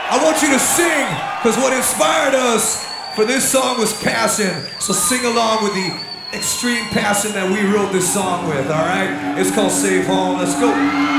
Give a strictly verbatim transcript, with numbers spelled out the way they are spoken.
I want you to sing, because what inspired us for this song was passion. So sing along with the extreme passion that we wrote this song with, all right? It's called Save Home. Let's go.